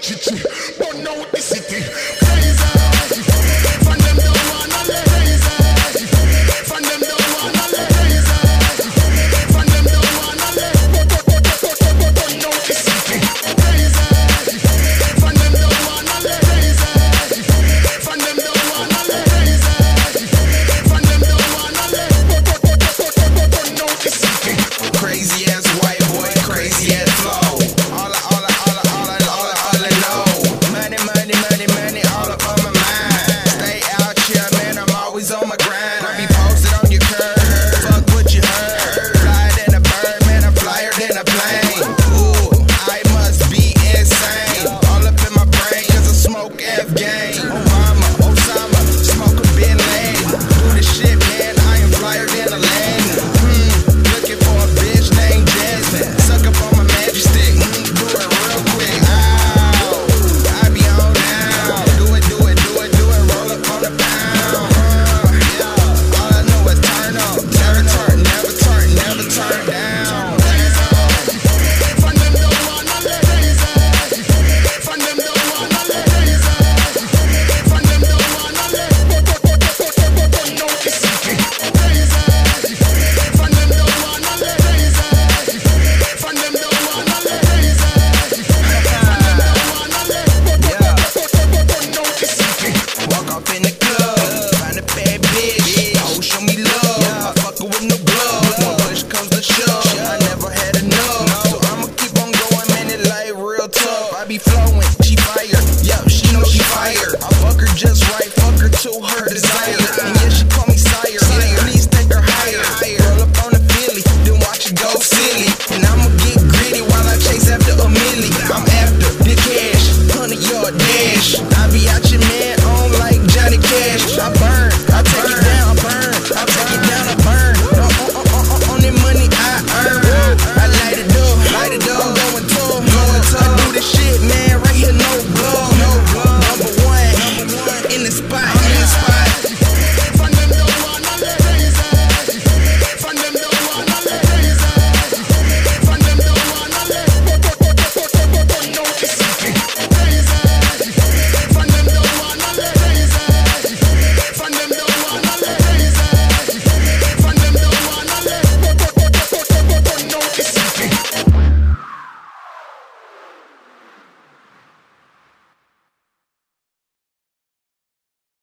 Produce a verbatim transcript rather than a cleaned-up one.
chichi. Burn out the city. Crazy. From them don't wanna let crazy. From them don't wanna let crazy. From them don't wanna let burn out the city. Crazy. From them don't wanna let crazy. From them don't wanna let crazy. From them don't wanna let burn out the city. Crazy ass white boy, crazy ass flow. All I, all I, all I, all I, all I, all I know. Money, money, money, money, all up on my mind. Stay out here, man, I'm always on my grind. I be posted on your curb.